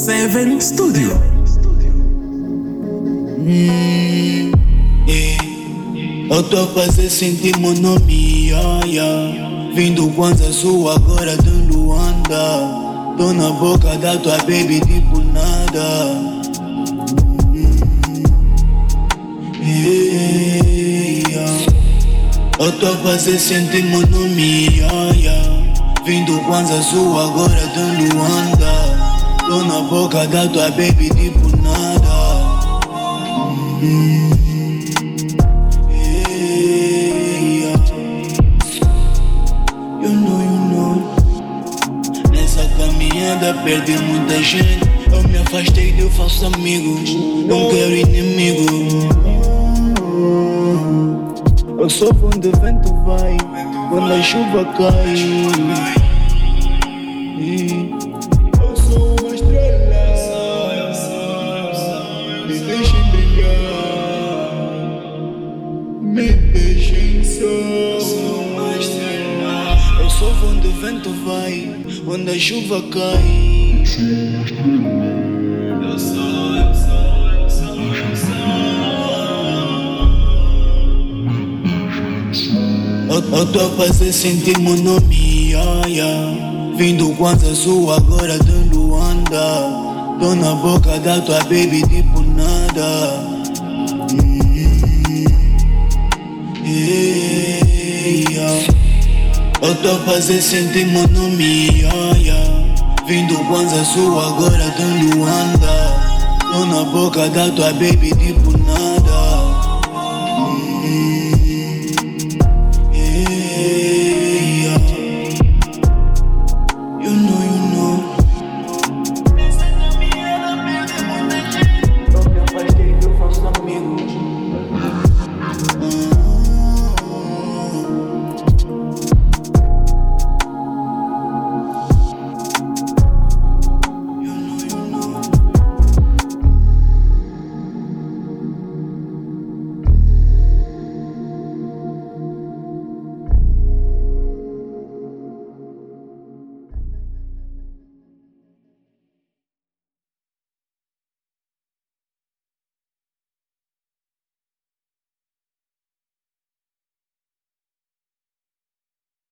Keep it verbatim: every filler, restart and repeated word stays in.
Seven Studio. Hum, yeah. Eu tô a fazer sentir meu nome, yeah, yeah. Vindo Kwanza Sul, agora dando anda. Tô na boca da tua baby tipo nada. Hum, yeah. Eu tô a fazer sentir meu nome, yeah, yeah. Vindo Kwanza Sul, agora dando anda. Tô na boca da tua baby tipo nada. Mm-hmm. Yeah. You know, you know. Nessa caminhada perdi muita gente. Eu me afastei de falsos amigos. Não quero inimigo. Eu sou onde o vento vai, quando a chuva cai. Eu sou uma estrela. Me deixem brilhar. Me deixem só. Eu sou onde o vento vai, quando a chuva cai. Eu sou, eu sou, eu sou, eu sou. Eu, eu tô a fazer sentir meu nome, yeah, yeah. Vindo Kwanza Sul, agora dando anda. Tô na boca da tua baby tipo nada. Mm-hmm. Yeah. Eu tô a fazer sentir meu nome, yeah, yeah. Vindo Kwanza Sul, agora dando anda. Tô na boca da tua baby tipo nada.